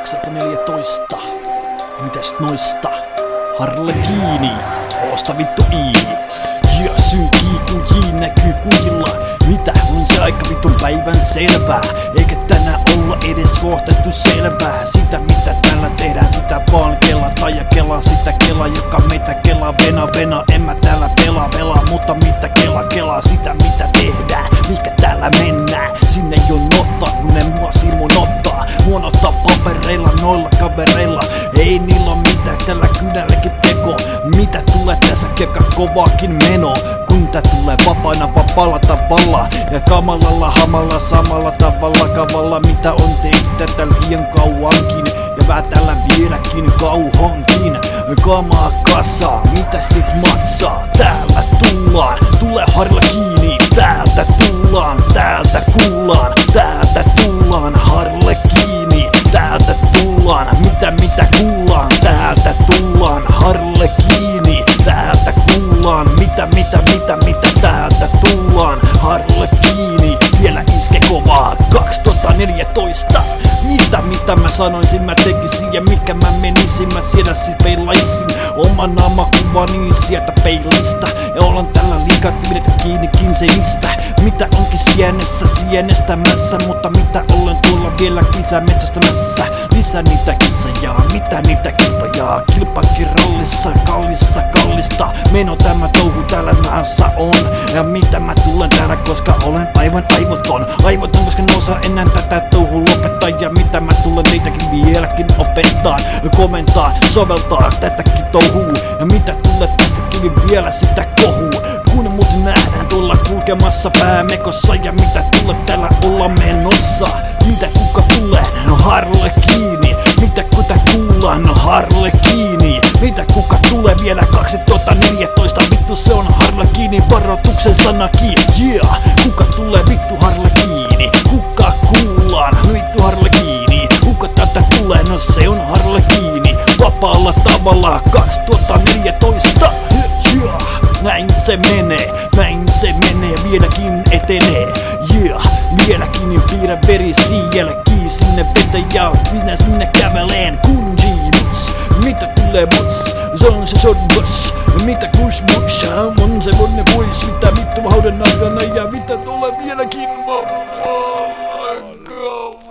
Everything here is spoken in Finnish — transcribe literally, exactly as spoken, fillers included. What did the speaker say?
kaksituhattaneljätoista. Mitäs noista? Harlekiini, oosta vittu ii. Ja synkii kun jii näkyy kujilla. Mitä on se aika vitun päivän selvää? Eikä tänään olla edes vohtettu selvää. Sitä mitä täällä tehdään, sitä vaan kelata ja kelaa sitä kelaa, joka meitä kelaa vena vena. En mä täällä pelaa pelaa, mutta mitä kela kelaa sitä mitä tehdään. Mikä täällä mennään, sinne jo notta, kun ne mua Simon ottaa. Muon ottaa papereilla noilla kavereilla. Ei niillä oo mitään tällä kynälläkin teko. Mitä tulee tässä kekka kovaakin meno. Kun tää tulee vapaana vapaalla tavalla ja kamalalla hamalla samalla tavalla kavalla. Mitä on tehty tätä liian kauankin ja väätäällä vieläkin kauhankin. Kamaa kasa, mitä sit matsaa? Täällä tullaan, tule Harlekiini. Täältä tullaan, täältä kuullaan, täältä tullaan Harlekiini. Täältä tullaan, mitä mitä kuullaan, täältä tullaan Harlekiini. Täältä kuullaan, mitä mitä mitä mitä täältä tullaan Harlekiini. Vielä iske kovaa kaksituhattaneljätoista. Mitä mitä mä sanoisin mä tekisin ja mikä mä menisin mä sieltä sit peilaisin oman naamakuvani sieltä peilistä. Ja ollaan tällä liikaa pidetty kiinnikin se mistä. Mitä onkin sienessä sienestämässä, mutta mitä olen tuolla vielä lisää metsästämässä. Lisää niitä kissajaa, mitä niitä kilpajaa. Kilpakin rallissa, kallista kallista. Meno tämä touhu täällä maassa on. Ja mitä mä tulen täällä, koska olen aivan aivoton. Aivoton, koska en osaa enää tätä touhu lopettaa. Ja mitä mä tulen teitäkin vieläkin opettaa. Komentaa, soveltaa tätäkin touhuu. Ja mitä tulee tästäkin vielä sitä kohuu. Kun mut nähdään tulla kulkemassa päämekossa. Ja mitä tulee täällä olla menossa. Mitä kuka tulee? No Harlekiini. Mitä kuka kuullaan? No Harlekiini. Mitä kuka tulee vielä kaksituhattaneljätoista? Vittu se on Harlekiini, varoituksen sanakin. Yeah! Kuka tulee vittu Harlekiini? Kuka kuullaan? Vittu Harlekiini. Kuka tätä tulee? No se on Harlekiini. Vapaalla tavalla kaksituhattaneljätoista. Yeah! Näin se menee, näin se menee, vieläkin etenee. Yeah, vieläkin piirrä veri jälkiin sinne veteen ja minä sinne käveleen kun G-bus. Mitä tulee bus? Se on se short bus. Mitä kush bush? On se vonne pois. Mitä vittu haudan aikana ja mitä tulee vieläkin?